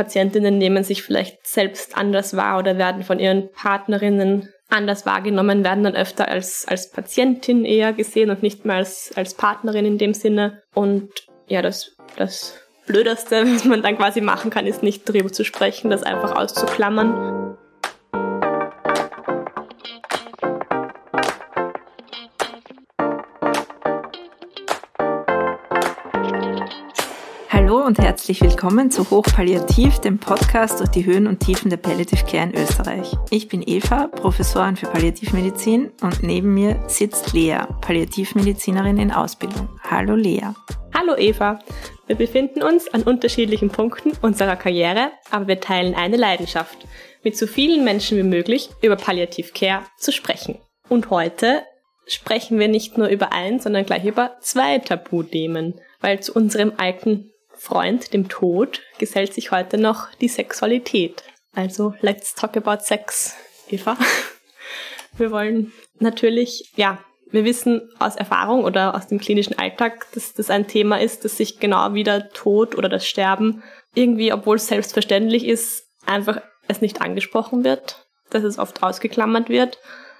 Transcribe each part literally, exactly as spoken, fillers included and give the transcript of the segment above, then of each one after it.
Patientinnen nehmen sich vielleicht selbst anders wahr oder werden von ihren Partnerinnen anders wahrgenommen, werden dann öfter als, als Patientin eher gesehen und nicht mehr als, als Partnerin in dem Sinne. Und ja, das, das Blödeste, was man dann quasi machen kann, ist nicht darüber zu sprechen, das einfach auszuklammern. Hallo und herzlich willkommen zu Hochpalliativ, dem Podcast durch die Höhen und Tiefen der Palliative Care in Österreich. Ich bin Eva, Professorin für Palliativmedizin, und neben mir sitzt Lea, Palliativmedizinerin in Ausbildung. Hallo Lea. Hallo Eva. Wir befinden uns an unterschiedlichen Punkten unserer Karriere, aber wir teilen eine Leidenschaft, mit so vielen Menschen wie möglich über Palliative Care zu sprechen. Und heute sprechen wir nicht nur über ein, sondern gleich über zwei Tabuthemen, weil zu unserem alten Freund, dem Tod, gesellt sich heute noch die Sexualität. Also, let's talk about sex, Eva. Wir wollen natürlich, ja, wir wissen aus Erfahrung oder aus dem klinischen Alltag, dass das ein Thema ist, dass sich genau wie der Tod oder das Sterben irgendwie, obwohl es selbstverständlich ist, einfach es nicht angesprochen wird, dass es oft ausgeklammert wird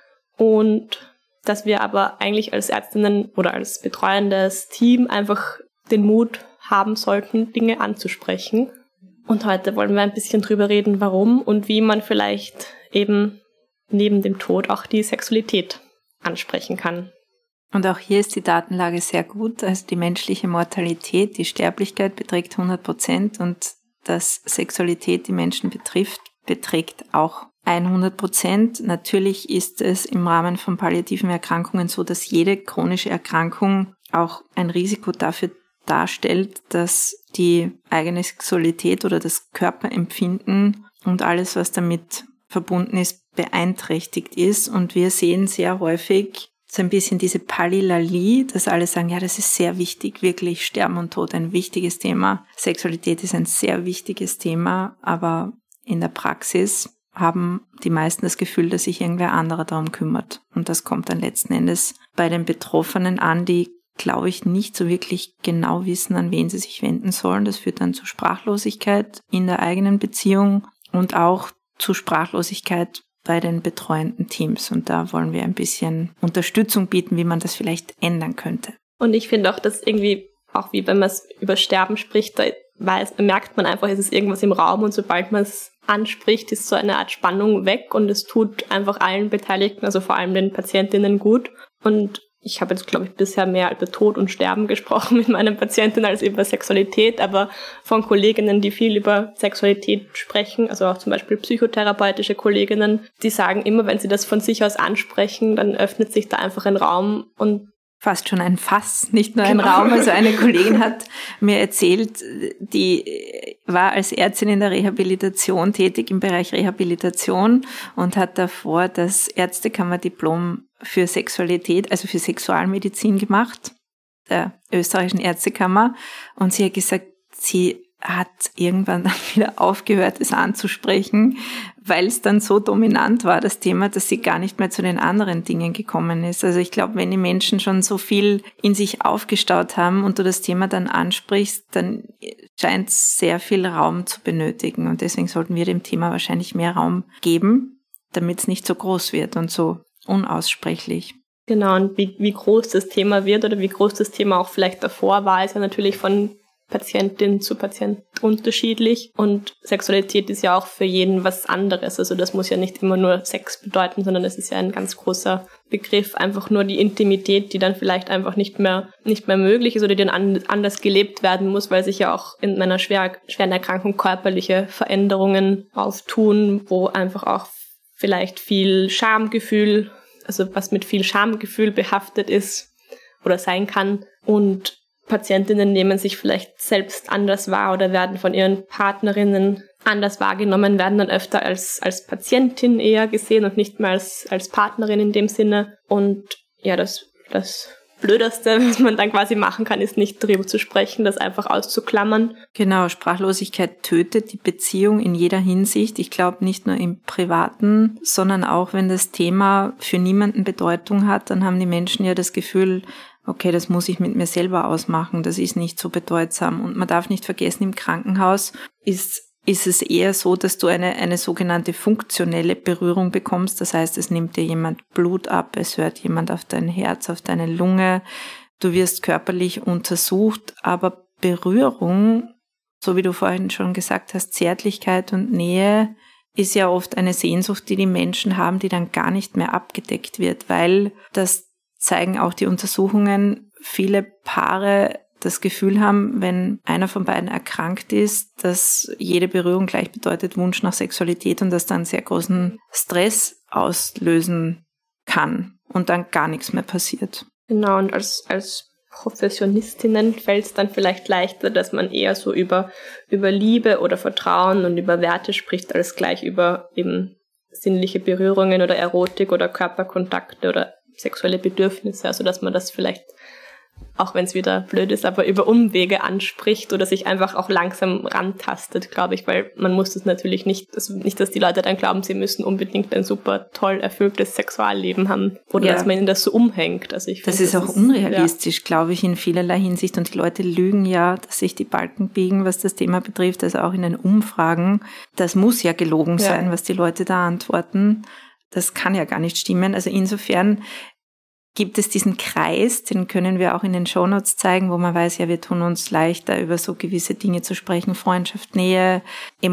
und dass wir aber eigentlich als Ärztinnen oder als betreuendes Team einfach den Mut haben sollten, Dinge anzusprechen. Und heute wollen wir ein bisschen drüber reden, warum und wie man vielleicht eben neben dem Tod auch die Sexualität ansprechen kann. Und auch hier ist die Datenlage sehr gut. Also die menschliche Mortalität, die Sterblichkeit beträgt hundert Prozent und dass Sexualität die Menschen betrifft, beträgt auch hundert Prozent. Natürlich ist es im Rahmen von palliativen Erkrankungen so, dass jede chronische Erkrankung auch ein Risiko dafür darstellt, dass die eigene Sexualität oder das Körperempfinden und alles, was damit verbunden ist, beeinträchtigt ist. Und wir sehen sehr häufig so ein bisschen diese Pallilalie, dass alle sagen, ja, das ist sehr wichtig, wirklich Sterben und Tod, ein wichtiges Thema. Sexualität ist ein sehr wichtiges Thema, aber in der Praxis haben die meisten das Gefühl, dass sich irgendwer anderer darum kümmert. Und das kommt dann letzten Endes bei den Betroffenen an, die, glaube ich, nicht so wirklich genau wissen, an wen sie sich wenden sollen. Das führt dann zu Sprachlosigkeit in der eigenen Beziehung und auch zu Sprachlosigkeit bei den betreuenden Teams. Und da wollen wir ein bisschen Unterstützung bieten, wie man das vielleicht ändern könnte. Und ich finde auch, dass irgendwie, auch wie wenn man es über Sterben spricht, da weiß, merkt man einfach, es ist irgendwas im Raum und sobald man es anspricht, ist so eine Art Spannung weg und es tut einfach allen Beteiligten, also vor allem den Patientinnen gut. Und ich habe jetzt, glaube ich, bisher mehr über Tod und Sterben gesprochen mit meinen Patientinnen als über Sexualität, aber von Kolleginnen, die viel über Sexualität sprechen, also auch zum Beispiel psychotherapeutische Kolleginnen, die sagen immer, wenn sie das von sich aus ansprechen, dann öffnet sich da einfach ein Raum und fast schon ein Fass, nicht nur genau. ein Raum. Also eine Kollegin hat mir erzählt, die war als Ärztin in der Rehabilitation tätig, im Bereich Rehabilitation, und hat davor das Ärztekammerdiplom für Sexualität, also für Sexualmedizin gemacht, der österreichischen Ärztekammer. Und sie hat gesagt, sie hat irgendwann dann wieder aufgehört, es anzusprechen, weil es dann so dominant war, das Thema, dass sie gar nicht mehr zu den anderen Dingen gekommen ist. Also ich glaube, wenn die Menschen schon so viel in sich aufgestaut haben und du das Thema dann ansprichst, dann scheint es sehr viel Raum zu benötigen. Und deswegen sollten wir dem Thema wahrscheinlich mehr Raum geben, damit es nicht so groß wird und so unaussprechlich. Genau, und wie, wie groß das Thema wird oder wie groß das Thema auch vielleicht davor war, ist ja natürlich von Patientin zu Patient unterschiedlich. Und Sexualität ist ja auch für jeden was anderes. Also das muss ja nicht immer nur Sex bedeuten, sondern es ist ja ein ganz großer Begriff. Einfach nur die Intimität, die dann vielleicht einfach nicht mehr nicht mehr möglich ist oder die dann anders gelebt werden muss, weil sich ja auch in einer schwer, schweren Erkrankung körperliche Veränderungen auftun, wo einfach auch vielleicht viel Schamgefühl, also was mit viel Schamgefühl behaftet ist oder sein kann. Und Patientinnen nehmen sich vielleicht selbst anders wahr oder werden von ihren Partnerinnen anders wahrgenommen, werden dann öfter als, als Patientin eher gesehen und nicht mehr als, als Partnerin in dem Sinne. Und ja, das, das Blödeste, was man dann quasi machen kann, ist nicht darüber zu sprechen, das einfach auszuklammern. Genau, Sprachlosigkeit tötet die Beziehung in jeder Hinsicht. Ich glaube nicht nur im Privaten, sondern auch wenn das Thema für niemanden Bedeutung hat, dann haben die Menschen ja das Gefühl, okay, das muss ich mit mir selber ausmachen, das ist nicht so bedeutsam. Und man darf nicht vergessen, im Krankenhaus ist ist es eher so, dass du eine, eine sogenannte funktionelle Berührung bekommst. Das heißt, es nimmt dir jemand Blut ab, es hört jemand auf dein Herz, auf deine Lunge. Du wirst körperlich untersucht, aber Berührung, so wie du vorhin schon gesagt hast, Zärtlichkeit und Nähe ist ja oft eine Sehnsucht, die die Menschen haben, die dann gar nicht mehr abgedeckt wird, weil das zeigen auch die Untersuchungen, viele Paare das Gefühl haben, wenn einer von beiden erkrankt ist, dass jede Berührung gleich bedeutet Wunsch nach Sexualität und das dann sehr großen Stress auslösen kann und dann gar nichts mehr passiert. Genau, und als, als Professionistinnen fällt es dann vielleicht leichter, dass man eher so über, über Liebe oder Vertrauen und über Werte spricht, als gleich über eben sinnliche Berührungen oder Erotik oder Körperkontakte oder sexuelle Bedürfnisse, also dass man das vielleicht, auch wenn es wieder blöd ist, aber über Umwege anspricht oder sich einfach auch langsam rantastet, glaube ich, weil man muss das natürlich nicht, also nicht, dass die Leute dann glauben, sie müssen unbedingt ein super toll erfülltes Sexualleben haben oder ja. dass man ihnen das so umhängt. Also ich das find, ist das auch ist, unrealistisch, ja. glaube ich, in vielerlei Hinsicht und die Leute lügen ja, dass sich die Balken biegen, was das Thema betrifft, also auch in den Umfragen. Das muss ja gelogen ja. sein, was die Leute da antworten. Das kann ja gar nicht stimmen. Also insofern gibt es diesen Kreis, den können wir auch in den Shownotes zeigen, wo man weiß, ja, wir tun uns leichter, über so gewisse Dinge zu sprechen, Freundschaft, Nähe,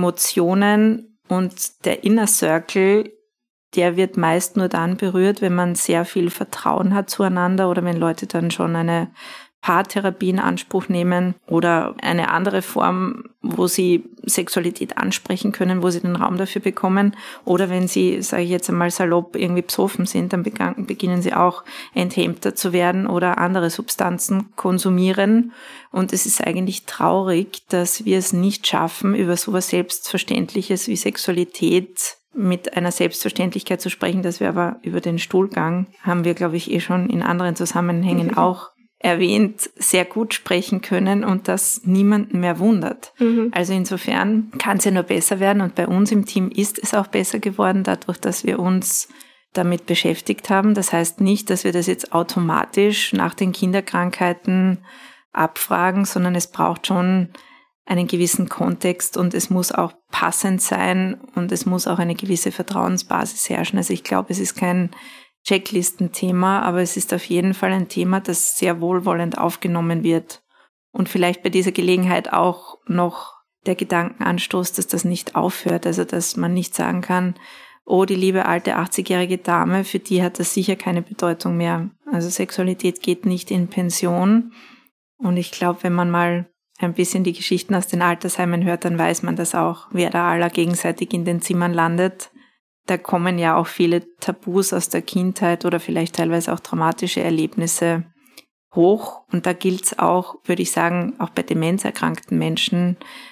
Emotionen und der Inner Circle, der wird meist nur dann berührt, wenn man sehr viel Vertrauen hat zueinander oder wenn Leute dann schon eine Paartherapie in Anspruch nehmen oder eine andere Form, wo sie Sexualität ansprechen können, wo sie den Raum dafür bekommen. Oder wenn sie, sage ich jetzt einmal salopp, irgendwie besoffen sind, dann beginnen sie auch enthemmter zu werden oder andere Substanzen konsumieren. Und es ist eigentlich traurig, dass wir es nicht schaffen, über sowas Selbstverständliches wie Sexualität mit einer Selbstverständlichkeit zu sprechen, dass wir aber über den Stuhlgang, haben wir, glaube ich, eh schon in anderen Zusammenhängen auch erwähnt, sehr gut sprechen können und das niemanden mehr wundert. Mhm. Also insofern kann es ja nur besser werden und bei uns im Team ist es auch besser geworden, dadurch, dass wir uns damit beschäftigt haben. Das heißt nicht, dass wir das jetzt automatisch nach den Kinderkrankheiten abfragen, sondern es braucht schon einen gewissen Kontext und es muss auch passend sein und es muss auch eine gewisse Vertrauensbasis herrschen. Also ich glaube, es ist kein Checklistenthema, aber es ist auf jeden Fall ein Thema, das sehr wohlwollend aufgenommen wird. Und vielleicht bei dieser Gelegenheit auch noch der Gedankenanstoß, dass das nicht aufhört, also dass man nicht sagen kann, oh, die liebe alte achtzigjährige Dame, für die hat das sicher keine Bedeutung mehr. Also Sexualität geht nicht in Pension. Und ich glaube, wenn man mal ein bisschen die Geschichten aus den Altersheimen hört, dann weiß man das auch, wer da aller gegenseitig in den Zimmern landet. Da kommen ja auch viele Tabus aus der Kindheit oder vielleicht teilweise auch traumatische Erlebnisse hoch. Und da gilt es auch, würde ich sagen, auch bei demenzerkrankten Menschen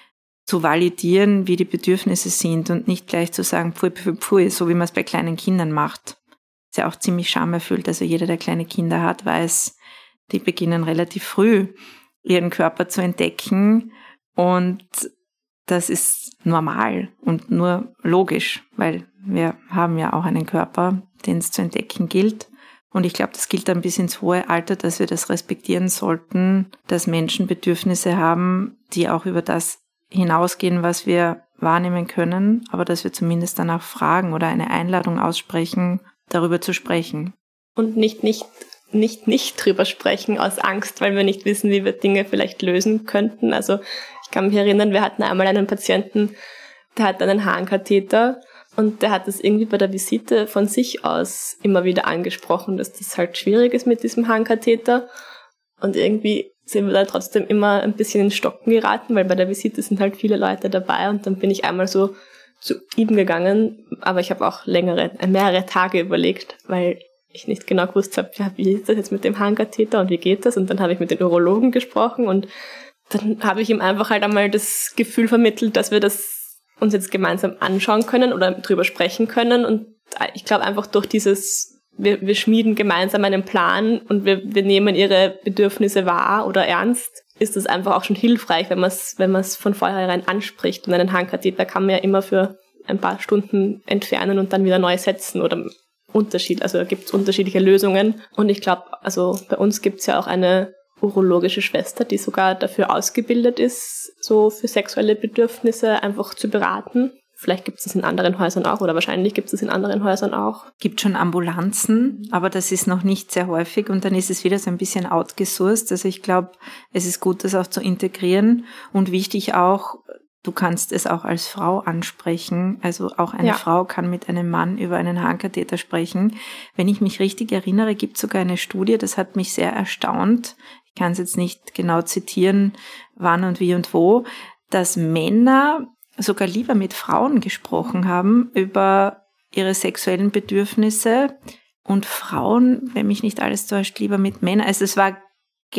zu validieren, wie die Bedürfnisse sind und nicht gleich zu sagen, pfui, pfui, pfui, so wie man es bei kleinen Kindern macht. Ist ja auch ziemlich schamerfüllt. Also jeder, der kleine Kinder hat, weiß, die beginnen relativ früh ihren Körper zu entdecken und das ist normal und nur logisch, weil wir haben ja auch einen Körper, den es zu entdecken gilt. Und ich glaube, das gilt dann bis ins hohe Alter, dass wir das respektieren sollten, dass Menschen Bedürfnisse haben, die auch über das hinausgehen, was wir wahrnehmen können, aber dass wir zumindest danach fragen oder eine Einladung aussprechen, darüber zu sprechen. Und nicht, nicht, nicht, nicht drüber sprechen aus Angst, weil wir nicht wissen, wie wir Dinge vielleicht lösen könnten. Also ich kann mich erinnern, wir hatten einmal einen Patienten, der hat einen Harnkatheter und der hat das irgendwie bei der Visite von sich aus immer wieder angesprochen, dass das halt schwierig ist mit diesem Harnkatheter. Und irgendwie sind wir da trotzdem immer ein bisschen in Stocken geraten, weil bei der Visite sind halt viele Leute dabei und dann bin ich einmal so zu ihm gegangen, aber ich habe auch längere, mehrere Tage überlegt, weil ich nicht genau gewusst habe, ja, wie ist das jetzt mit dem Harnkatheter und wie geht das? Und dann habe ich mit den Urologen gesprochen und dann habe ich ihm einfach halt einmal das Gefühl vermittelt, dass wir das uns jetzt gemeinsam anschauen können oder drüber sprechen können. Und ich glaube einfach durch dieses, wir, wir schmieden gemeinsam einen Plan und wir, wir nehmen ihre Bedürfnisse wahr oder ernst, ist das einfach auch schon hilfreich, wenn man es wenn man es von vornherein anspricht. Und einen Harnkatheter kann man ja immer für ein paar Stunden entfernen und dann wieder neu setzen oder Unterschied. Also da gibt es unterschiedliche Lösungen. Und ich glaube, also bei uns gibt es ja auch eine urologische Schwester, die sogar dafür ausgebildet ist, so für sexuelle Bedürfnisse einfach zu beraten. Vielleicht gibt es das in anderen Häusern auch oder wahrscheinlich gibt es das in anderen Häusern auch. Gibt schon Ambulanzen, aber das ist noch nicht sehr häufig und dann ist es wieder so ein bisschen outgesourced. Also ich glaube, es ist gut, das auch zu integrieren und wichtig auch, du kannst es auch als Frau ansprechen. Also auch eine ja. Frau kann mit einem Mann über einen Harnkatheter sprechen. Wenn ich mich richtig erinnere, gibt es sogar eine Studie, das hat mich sehr erstaunt. Ich kann es jetzt nicht genau zitieren, wann und wie und wo, dass Männer sogar lieber mit Frauen gesprochen haben über ihre sexuellen Bedürfnisse und Frauen, wenn mich nicht alles täuscht, lieber mit Männern. Also es war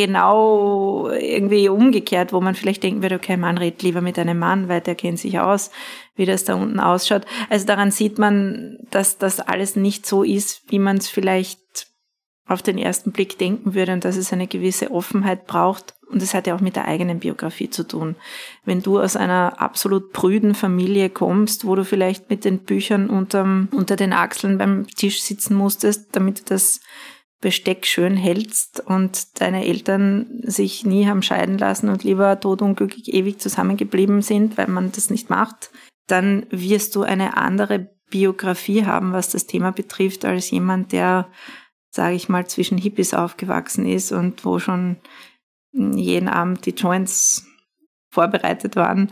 genau irgendwie umgekehrt, wo man vielleicht denken würde, okay, Mann redet lieber mit einem Mann, weil der kennt sich aus, wie das da unten ausschaut. Also daran sieht man, dass das alles nicht so ist, wie man es vielleicht auf den ersten Blick denken würde und dass es eine gewisse Offenheit braucht. Und das hat ja auch mit der eigenen Biografie zu tun. Wenn du aus einer absolut prüden Familie kommst, wo du vielleicht mit den Büchern unterm, unter den Achseln beim Tisch sitzen musstest, damit du das Besteck schön hältst und deine Eltern sich nie haben scheiden lassen und lieber todunglücklich ewig zusammengeblieben sind, weil man das nicht macht, dann wirst du eine andere Biografie haben, was das Thema betrifft, als jemand, der, sage ich mal, zwischen Hippies aufgewachsen ist und wo schon jeden Abend die Joints vorbereitet waren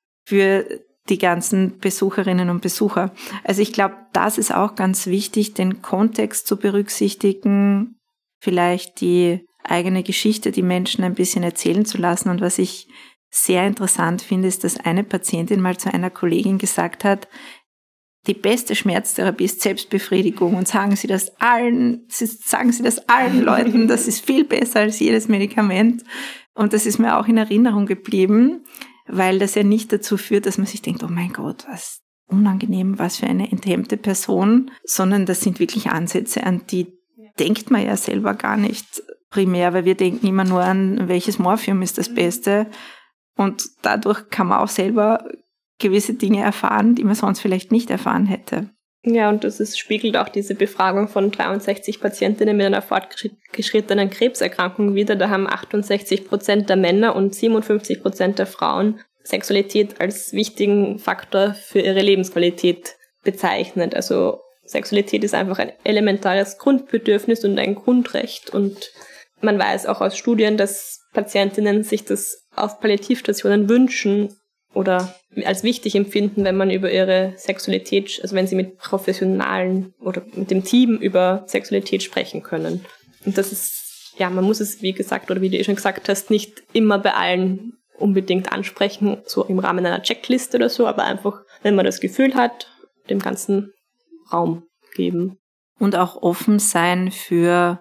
für die ganzen Besucherinnen und Besucher. Also ich glaube, das ist auch ganz wichtig, den Kontext zu berücksichtigen, vielleicht die eigene Geschichte, die Menschen ein bisschen erzählen zu lassen. Und was ich sehr interessant finde, ist, dass eine Patientin mal zu einer Kollegin gesagt hat, die beste Schmerztherapie ist Selbstbefriedigung und sagen Sie das allen, sagen Sie das allen Leuten, das ist viel besser als jedes Medikament. Und das ist mir auch in Erinnerung geblieben, weil das ja nicht dazu führt, dass man sich denkt, oh mein Gott, was unangenehm, was für eine enthemmte Person, sondern das sind wirklich Ansätze, an die denkt man ja selber gar nicht primär, weil wir denken immer nur an, welches Morphium ist das Beste. Und dadurch kann man auch selber gewisse Dinge erfahren, die man sonst vielleicht nicht erfahren hätte. Ja, und das ist, spiegelt auch diese Befragung von dreiundsechzig Patientinnen mit einer fortgeschrittenen Krebserkrankung wider. Da haben achtundsechzig Prozent der Männer und siebenundfünfzig Prozent der Frauen Sexualität als wichtigen Faktor für ihre Lebensqualität bezeichnet. Also Sexualität ist einfach ein elementares Grundbedürfnis und ein Grundrecht. Und man weiß auch aus Studien, dass Patientinnen sich das auf Palliativstationen wünschen oder als wichtig empfinden, wenn man über ihre Sexualität, also wenn sie mit Professionalen oder mit dem Team über Sexualität sprechen können. Und das ist, ja, man muss es, wie gesagt, oder wie du eh schon gesagt hast, nicht immer bei allen unbedingt ansprechen, so im Rahmen einer Checkliste oder so, aber einfach, wenn man das Gefühl hat, dem ganzen Raum geben. Und auch offen sein für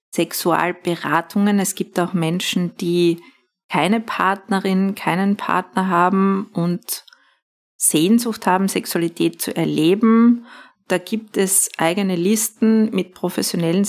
Sexualberatungen. Es gibt auch Menschen, die keine Partnerin, keinen Partner haben und Sehnsucht haben, Sexualität zu erleben. Da gibt es eigene Listen mit professionellen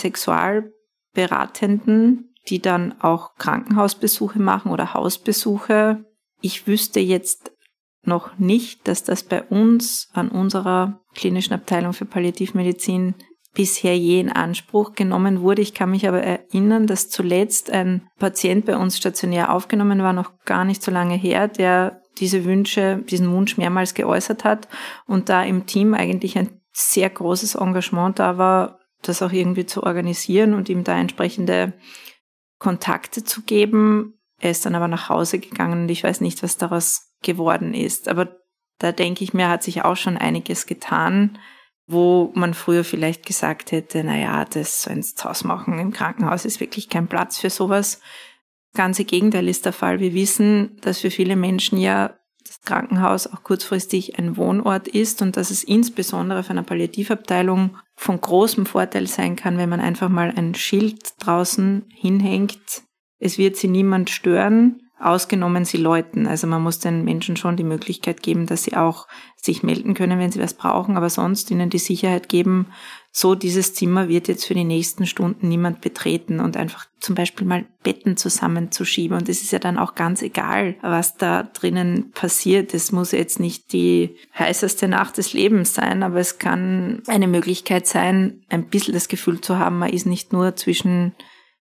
Sexualberatenden, die dann auch Krankenhausbesuche machen oder Hausbesuche. Ich wüsste jetzt noch nicht, dass das bei uns an unserer klinischen Abteilung für Palliativmedizin bisher je in Anspruch genommen wurde. Ich kann mich aber erinnern, dass zuletzt ein Patient bei uns stationär aufgenommen war, noch gar nicht so lange her, der diese Wünsche, diesen Wunsch mehrmals geäußert hat und da im Team eigentlich ein sehr großes Engagement da war, das auch irgendwie zu organisieren und ihm da entsprechende Kontakte zu geben. Er ist dann aber nach Hause gegangen und ich weiß nicht, was daraus geworden ist. Aber da denke ich mir, hat sich auch schon einiges getan, wo man früher vielleicht gesagt hätte, naja, das so ins Haus machen im Krankenhaus ist wirklich kein Platz für sowas. Das ganze Gegenteil ist der Fall. Wir wissen, dass für viele Menschen ja das Krankenhaus auch kurzfristig ein Wohnort ist und dass es insbesondere auf einer Palliativabteilung von großem Vorteil sein kann, wenn man einfach mal ein Schild draußen hinhängt. Es wird sie niemand stören, ausgenommen sie läuten. Also man muss den Menschen schon die Möglichkeit geben, dass sie auch sich melden können, wenn sie was brauchen, aber sonst ihnen die Sicherheit geben, so dieses Zimmer wird jetzt für die nächsten Stunden niemand betreten und einfach zum Beispiel mal Betten zusammenzuschieben. Und es ist ja dann auch ganz egal, was da drinnen passiert. Es muss jetzt nicht die heißeste Nacht des Lebens sein, aber es kann eine Möglichkeit sein, ein bisschen das Gefühl zu haben, man ist nicht nur zwischen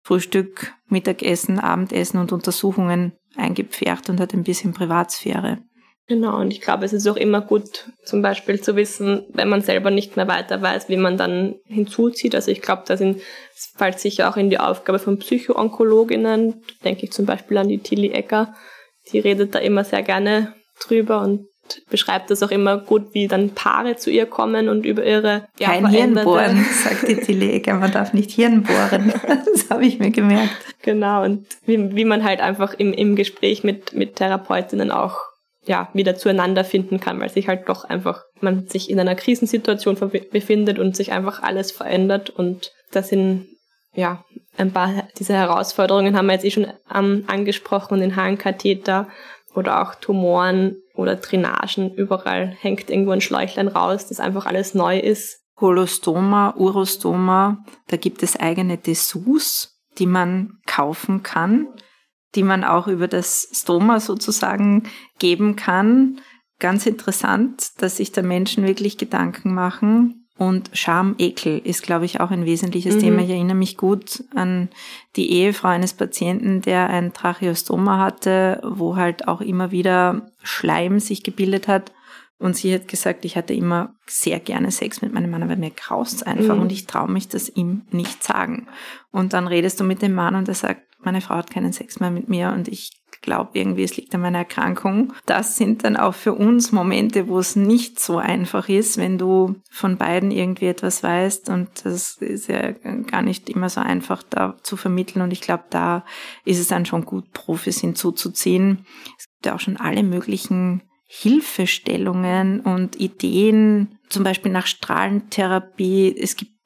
Frühstück, Mittagessen, Abendessen und Untersuchungen eingepfercht und hat ein bisschen Privatsphäre. Genau, und ich glaube, es ist auch immer gut, zum Beispiel zu wissen, wenn man selber nicht mehr weiter weiß, wie man dann hinzuzieht. Also ich glaube, da sind, es fällt sicher auch in die Aufgabe von Psychoonkologinnen, denke ich zum Beispiel an die Tilly Ecker, die redet da immer sehr gerne drüber und beschreibt das auch immer gut, wie dann Paare zu ihr kommen und über ihre ja, Kein Hirnbohren, sagt die Tilly Ecker, man darf nicht Hirn bohren. Das habe ich mir gemerkt. Genau, und wie, wie man halt einfach im, im Gespräch mit, mit Therapeutinnen auch ja, wieder zueinander finden kann, weil sich halt doch einfach, man sich in einer Krisensituation befindet und sich einfach alles verändert und das sind, ja, ein paar dieser Herausforderungen haben wir jetzt eh schon ähm, angesprochen, den Harnkatheter oder auch Tumoren oder Drainagen, überall hängt irgendwo ein Schläuchlein raus, das einfach alles neu ist. Kolostoma, Urostoma, da gibt es eigene Dessous, die man kaufen kann, die man auch über das Stoma sozusagen geben kann. Ganz interessant, dass sich da Menschen wirklich Gedanken machen. Und Scham, Ekel ist, glaube ich, auch ein wesentliches mhm. Thema. Ich erinnere mich gut an die Ehefrau eines Patienten, der ein Tracheostoma hatte, wo halt auch immer wieder Schleim sich gebildet hat. Und sie hat gesagt, ich hatte immer sehr gerne Sex mit meinem Mann, aber mir graust's einfach mhm. und ich traue mich das ihm nicht sagen. Und dann redest du mit dem Mann und er sagt, meine Frau hat keinen Sex mehr mit mir und ich glaube irgendwie, es liegt an meiner Erkrankung. Das sind dann auch für uns Momente, wo es nicht so einfach ist, wenn du von beiden irgendwie etwas weißt und das ist ja gar nicht immer so einfach da zu vermitteln und ich glaube, da ist es dann schon gut, Profis hinzuzuziehen. Es gibt ja auch schon alle möglichen Hilfestellungen und Ideen, zum Beispiel nach Strahlentherapie. Es gibt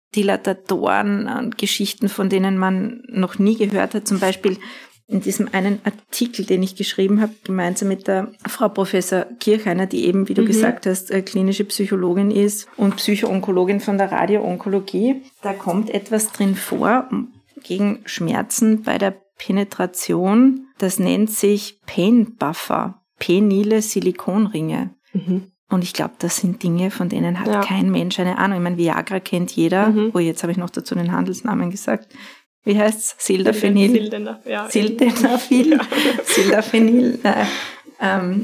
Dilatatoren und Geschichten, von denen man noch nie gehört hat. Zum Beispiel in diesem einen Artikel, den ich geschrieben habe, gemeinsam mit der Frau Professor Kirchheiner, die eben, wie du mhm. gesagt hast, klinische Psychologin ist und Psychoonkologin von der Radio-Onkologie. Da kommt etwas drin vor gegen Schmerzen bei der Penetration. Das nennt sich Pain Buffer. Penile Silikonringe. Mhm. Und ich glaube, das sind Dinge, von denen hat ja. kein Mensch eine Ahnung. Ich meine, Viagra kennt jeder. Mhm. Oh, jetzt habe ich noch dazu den Handelsnamen gesagt. Wie heißt's? Sildenafil. Sildenafil. Ja. Sildenafil. Ja. Sildenafil. Äh, ähm,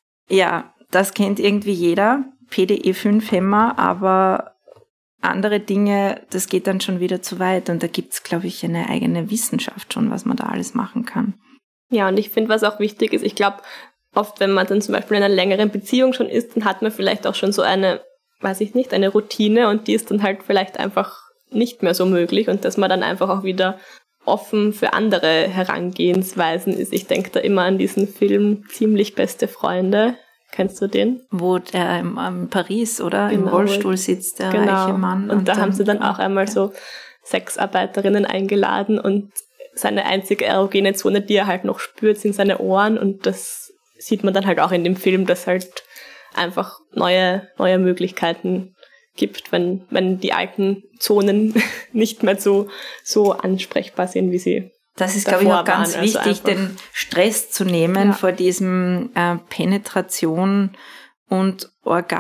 ja, das kennt irgendwie jeder. P D E fünf Hämmer, aber andere Dinge, das geht dann schon wieder zu weit. Und da gibt's, glaube ich, eine eigene Wissenschaft schon, was man da alles machen kann. Ja, und ich finde, was auch wichtig ist, ich glaube, oft, wenn man dann zum Beispiel in einer längeren Beziehung schon ist, dann hat man vielleicht auch schon so eine, weiß ich nicht, eine Routine und die ist dann halt vielleicht einfach nicht mehr so möglich und dass man dann einfach auch wieder offen für andere Herangehensweisen ist. Ich denke da immer an diesen Film Ziemlich beste Freunde. Kennst du den? Wo der in, in Paris, oder? Genau. Im Rollstuhl sitzt, der genau. reiche Mann. Und, und da dann, haben sie dann auch einmal ja. so Sexarbeiterinnen eingeladen und seine einzige erogene Zone, die er halt noch spürt, sind seine Ohren und das sieht man dann halt auch in dem Film, dass halt einfach neue, neue Möglichkeiten gibt, wenn, wenn die alten Zonen nicht mehr so, so ansprechbar sind, wie sie Das ist, glaube ich, auch ganz waren. wichtig, also den Stress zu nehmen ja. vor diesem äh, Penetration und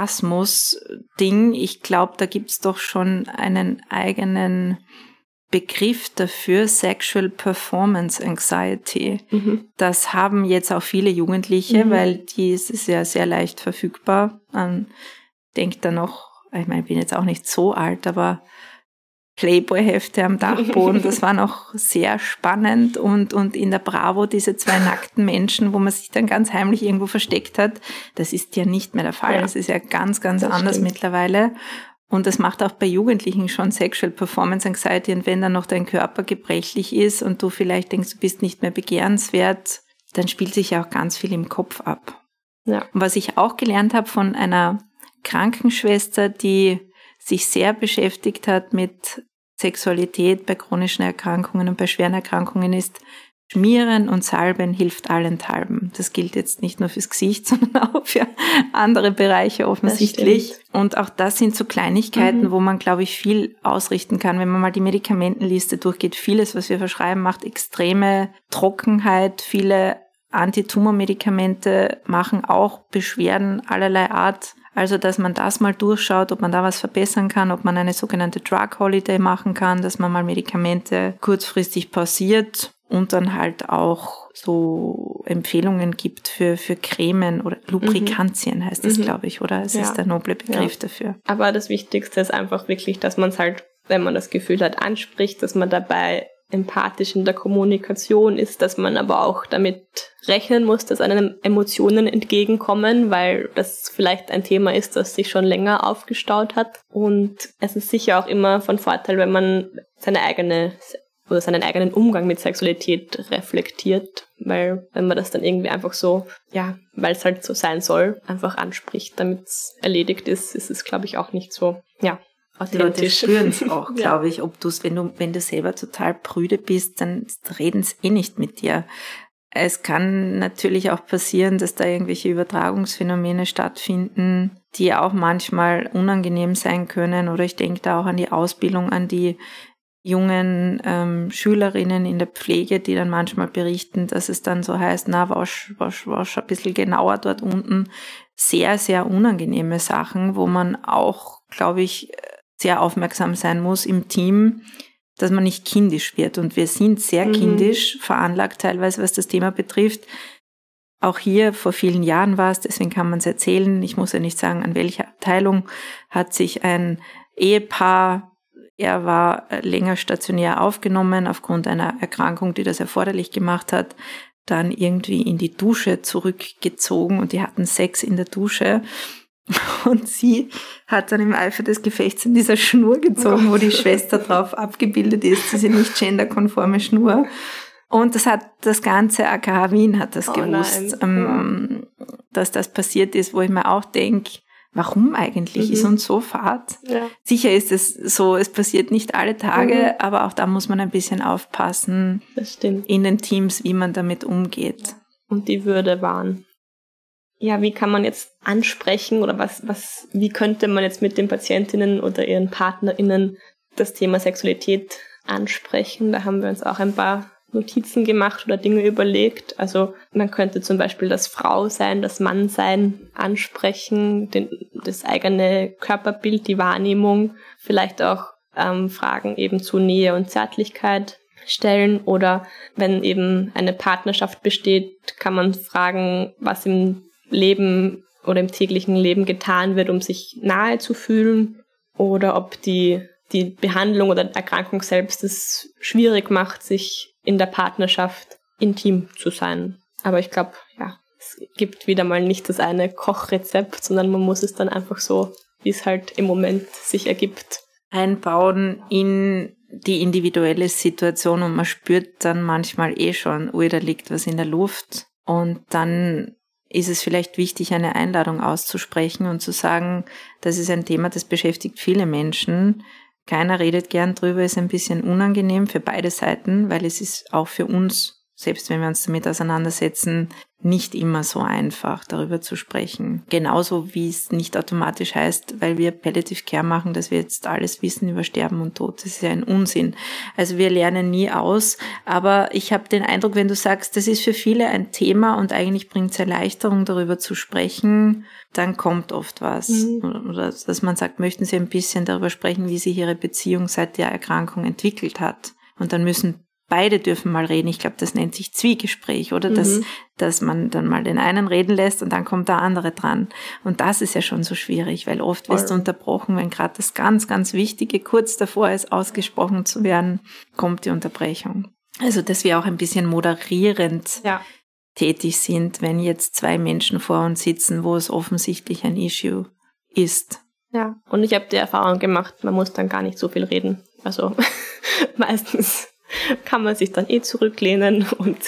Orgasmus-Ding. Ich glaube, da gibt's doch schon einen eigenen Begriff dafür, Sexual Performance Anxiety. Mhm. Das haben jetzt auch viele Jugendliche, mhm. weil die ist, ist ja sehr leicht verfügbar. Man denkt da noch, ich meine, ich bin jetzt auch nicht so alt, aber Playboy-Hefte am Dachboden, das war noch sehr spannend und, und in der Bravo diese zwei nackten Menschen, wo man sich dann ganz heimlich irgendwo versteckt hat, das ist ja nicht mehr der Fall. Ja. Das ist ja ganz, ganz das anders stimmt. mittlerweile. Und das macht auch bei Jugendlichen schon Sexual Performance Anxiety. Und wenn dann noch dein Körper gebrechlich ist und du vielleicht denkst, du bist nicht mehr begehrenswert, dann spielt sich ja auch ganz viel im Kopf ab. Ja. Und was ich auch gelernt habe von einer Krankenschwester, die sich sehr beschäftigt hat mit Sexualität bei chronischen Erkrankungen und bei schweren Erkrankungen, ist, Schmieren und Salben hilft allenthalben. Das gilt jetzt nicht nur fürs Gesicht, sondern auch für andere Bereiche offensichtlich. Und auch das sind so Kleinigkeiten, mhm. wo man, glaube ich, viel ausrichten kann. Wenn man mal die Medikamentenliste durchgeht, vieles, was wir verschreiben, macht extreme Trockenheit, viele Antitumormedikamente machen auch Beschwerden allerlei Art. Also, dass man das mal durchschaut, ob man da was verbessern kann, ob man eine sogenannte Drug Holiday machen kann, dass man mal Medikamente kurzfristig pausiert und dann halt auch so Empfehlungen gibt für, für Cremen oder Lubrikantien heißt das, mhm. glaube ich, oder? Es ja. ist der noble Begriff ja. dafür. Aber das Wichtigste ist einfach wirklich, dass man es halt, wenn man das Gefühl hat, anspricht, dass man dabei empathisch in der Kommunikation ist, dass man aber auch damit rechnen muss, dass einem Emotionen entgegenkommen, weil das vielleicht ein Thema ist, das sich schon länger aufgestaut hat. Und es ist sicher auch immer von Vorteil, wenn man seine eigene oder seinen eigenen Umgang mit Sexualität reflektiert, weil wenn man das dann irgendwie einfach so, ja, weil es halt so sein soll, einfach anspricht, damit es erledigt ist, ist es, glaube ich, auch nicht so, ja, authentisch. Die Leute spüren es auch, glaube ja. ich, ob du's, wenn du, wenn du selber total prüde bist, dann reden sie eh nicht mit dir. Es kann natürlich auch passieren, dass da irgendwelche Übertragungsphänomene stattfinden, die auch manchmal unangenehm sein können, oder ich denke da auch an die Ausbildung, an die jungen ähm, Schülerinnen in der Pflege, die dann manchmal berichten, dass es dann so heißt, na, wasch, wasch, wasch ein bisschen genauer dort unten. Sehr, sehr unangenehme Sachen, wo man auch, glaube ich, sehr aufmerksam sein muss im Team, dass man nicht kindisch wird. Und wir sind sehr mhm. kindisch veranlagt teilweise, was das Thema betrifft. Auch hier vor vielen Jahren war es, deswegen kann man es erzählen. Ich muss ja nicht sagen, an welcher Abteilung hat sich ein Ehepaar, er war länger stationär aufgenommen aufgrund einer Erkrankung, die das erforderlich gemacht hat, dann irgendwie in die Dusche zurückgezogen und die hatten Sex in der Dusche. Und sie hat dann im Eifer des Gefechts in dieser Schnur gezogen, oh, wo die Schwester drauf abgebildet ist, diese nicht genderkonforme Schnur. Und das hat das ganze A K H Wien hat das oh, gewusst, ähm, ja. dass das passiert ist, wo ich mir auch denke, warum eigentlich? Mhm. Ist uns so fad? Ja. Sicher ist es so, es passiert nicht alle Tage, mhm. aber auch da muss man ein bisschen aufpassen das stimmt. in den Teams, wie man damit umgeht. Und die Würde wahren. Ja, wie kann man jetzt ansprechen oder was, was, wie könnte man jetzt mit den Patientinnen oder ihren PartnerInnen das Thema Sexualität ansprechen? Da haben wir uns auch ein paar Notizen gemacht oder Dinge überlegt. Also man könnte zum Beispiel das Frausein, das Mannsein ansprechen, den, das eigene Körperbild, die Wahrnehmung, vielleicht auch ähm, Fragen eben zu Nähe und Zärtlichkeit stellen. Oder wenn eben eine Partnerschaft besteht, kann man fragen, was im Leben oder im täglichen Leben getan wird, um sich nahe zu fühlen, oder ob die, die Behandlung oder Erkrankung selbst es schwierig macht, sich in der Partnerschaft intim zu sein. Aber ich glaube, ja, es gibt wieder mal nicht das eine Kochrezept, sondern man muss es dann einfach so, wie es halt im Moment sich ergibt, einbauen in die individuelle Situation, und man spürt dann manchmal eh schon, ui, da liegt was in der Luft, und dann ist es vielleicht wichtig, eine Einladung auszusprechen und zu sagen, das ist ein Thema, das beschäftigt viele Menschen. Keiner redet gern drüber, ist ein bisschen unangenehm für beide Seiten, weil es ist auch für uns, selbst wenn wir uns damit auseinandersetzen, nicht immer so einfach, darüber zu sprechen. Genauso wie es nicht automatisch heißt, weil wir Palliative Care machen, dass wir jetzt alles wissen über Sterben und Tod. Das ist ja ein Unsinn. Also wir lernen nie aus, aber ich habe den Eindruck, wenn du sagst, das ist für viele ein Thema und eigentlich bringt es Erleichterung, darüber zu sprechen, dann kommt oft was. Mhm. Oder dass man sagt, möchten Sie ein bisschen darüber sprechen, wie sich Ihre Beziehung seit der Erkrankung entwickelt hat. Und dann müssen beide dürfen mal reden. Ich glaube, das nennt sich Zwiegespräch, oder? Mhm. Dass, dass man dann mal den einen reden lässt und dann kommt der andere dran. Und das ist ja schon so schwierig, weil oft Voll. wirst du unterbrochen, wenn gerade das ganz, ganz Wichtige kurz davor ist, ausgesprochen zu werden, kommt die Unterbrechung. Also, dass wir auch ein bisschen moderierend ja. tätig sind, wenn jetzt zwei Menschen vor uns sitzen, wo es offensichtlich ein Issue ist. Ja, und ich habe die Erfahrung gemacht, man muss dann gar nicht so viel reden. Also meistens kann man sich dann eh zurücklehnen und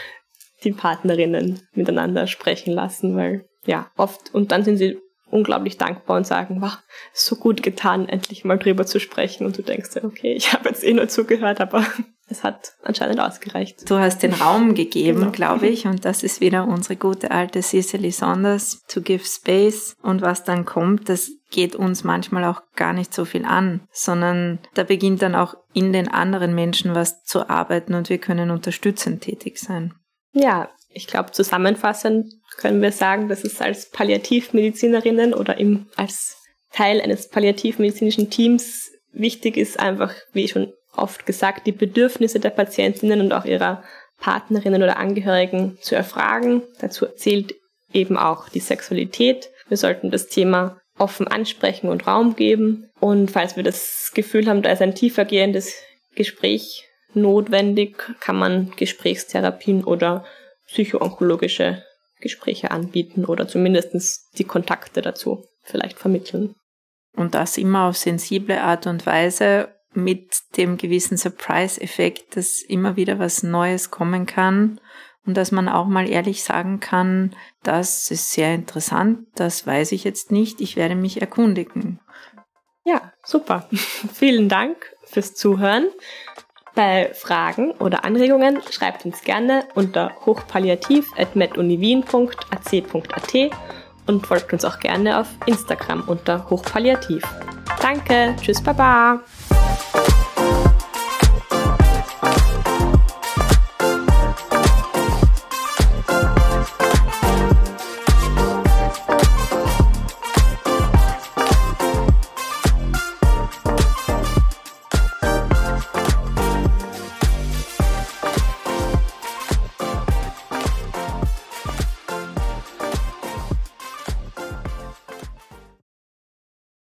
die Partnerinnen miteinander sprechen lassen, weil ja, oft, und dann sind sie unglaublich dankbar und sagen, wow, so gut getan, endlich mal drüber zu sprechen, und du denkst dir, okay, ich habe jetzt eh nur zugehört, aber es hat anscheinend ausgereicht. Du hast den Raum gegeben, genau. glaube ich, und das ist wieder unsere gute alte Cicely Saunders, to give space, und was dann kommt, das geht uns manchmal auch gar nicht so viel an, sondern da beginnt dann auch in den anderen Menschen was zu arbeiten und wir können unterstützend tätig sein. Ja, Ich glaube, zusammenfassend können wir sagen, dass es als Palliativmedizinerinnen oder im, als Teil eines palliativmedizinischen Teams wichtig ist, einfach, wie schon oft gesagt, die Bedürfnisse der Patientinnen und auch ihrer Partnerinnen oder Angehörigen zu erfragen. Dazu zählt eben auch die Sexualität. Wir sollten das Thema offen ansprechen und Raum geben. Und falls wir das Gefühl haben, da ist ein tiefergehendes Gespräch notwendig, kann man Gesprächstherapien oder psychoonkologische Gespräche anbieten oder zumindest die Kontakte dazu vielleicht vermitteln. Und das immer auf sensible Art und Weise mit dem gewissen Surprise-Effekt, dass immer wieder was Neues kommen kann und dass man auch mal ehrlich sagen kann, das ist sehr interessant, das weiß ich jetzt nicht, ich werde mich erkundigen. Ja, super. Vielen Dank fürs Zuhören. Bei Fragen oder Anregungen schreibt uns gerne unter hochpalliativ at medunivien punkt a c punkt a t und folgt uns auch gerne auf Instagram unter hochpalliativ. Danke, tschüss, baba!